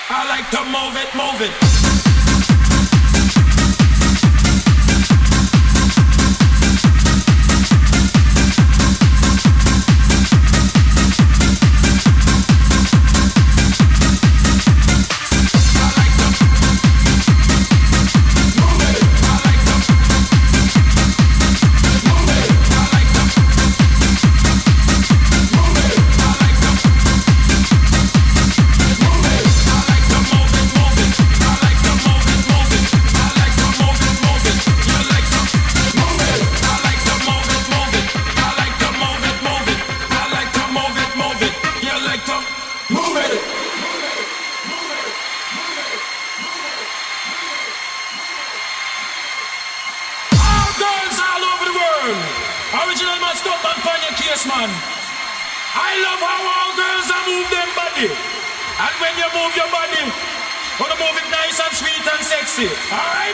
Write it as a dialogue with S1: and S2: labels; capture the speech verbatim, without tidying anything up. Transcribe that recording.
S1: I like to move it, move it. Original man, stop and pan your case, man. I love how all girls are move them body. And when you move your body, wanna move it nice and sweet and sexy. Alright?